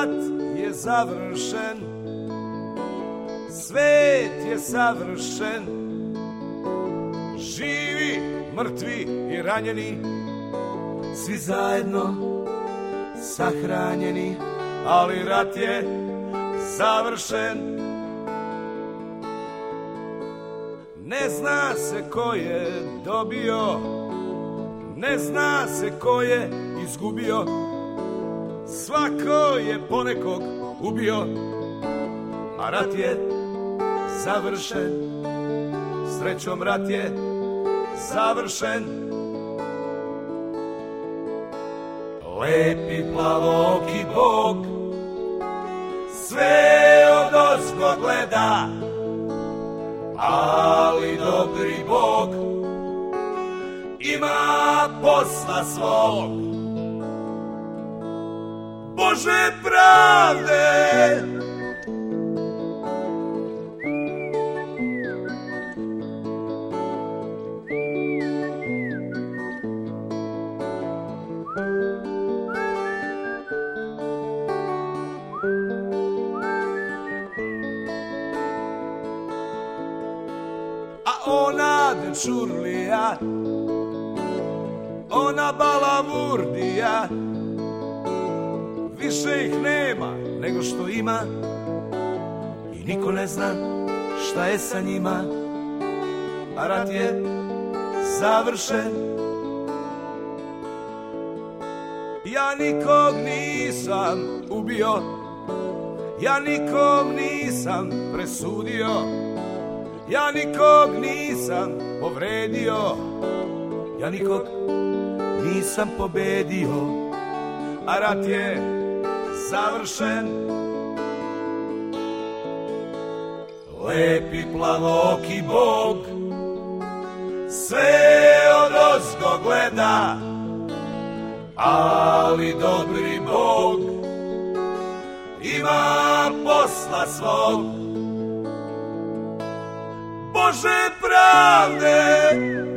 rat je završen, svet je savršen, živi, mrtvi i ranjeni, svi zajedno sahranjeni, ali rat je završen. Ne zna se ko je dobio, ne zna se ko je izgubio, svako je ponekog ubio, a rat je završen, srećom rat je završen. Lepi plavoki Bog sve odozgo gleda, ali dobri Bog ima posla svog. Bože pravde, ona dečurlija, ona balavurdija, više ih nema nego što ima i niko ne zna šta je sa njima, a rat je završen. Ja nikog nisam ubio, ja nikom nisam presudio, ja nikog nisam povredio, ja nikog nisam pobedio, a rat je završen. Lepi plavoki Bog sve odozgo gleda, ali dobri Bog ima posla svog. Bože pravde,